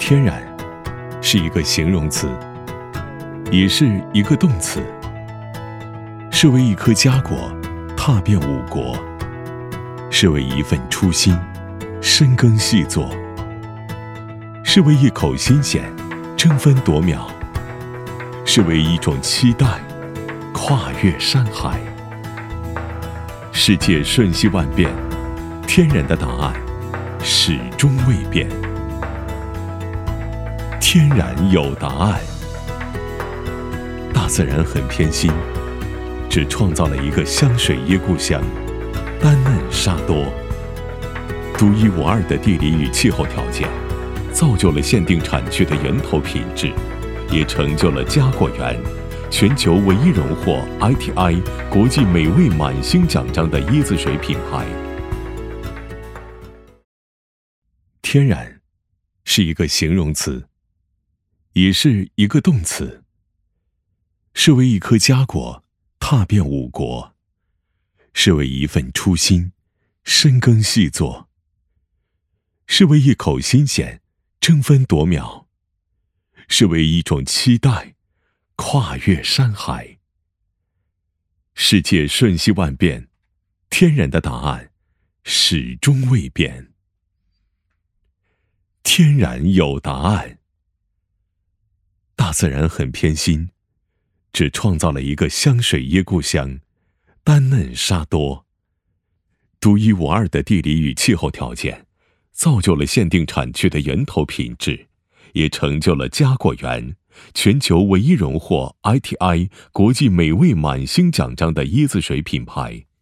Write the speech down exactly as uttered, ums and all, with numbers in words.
天然是一个形容词，也是一个动词，是为一颗家国踏遍五国，是为一份初心深耕细作，是为一口新鲜争分夺秒，是为一种期待跨越山海。世界瞬息万变，天然的答案始终未变。天然有答案。大自然很偏心，只创造了一个香水椰故乡，丹嫩沙多。独一无二的地理与气候条件，造就了限定产区的源头品质，也成就了佳果园全球唯一荣获 I T I 国际美味满星奖章的椰子水品牌。天然是一个形容词，也是一个动词，是为一颗家国踏遍五国，是为一份初心深耕细作，是为一口新鲜争分夺秒，是为一种期待跨越山海。世界瞬息万变，天然的答案始终未变。天然有答案。大自然很偏心，只创造了一个香水椰故乡，丹嫩沙多。独一无二的地理与气候条件，造就了限定产区的源头品质，也成就了佳果园全球唯一荣获 I T I 国际美味满星奖章的椰子水品牌。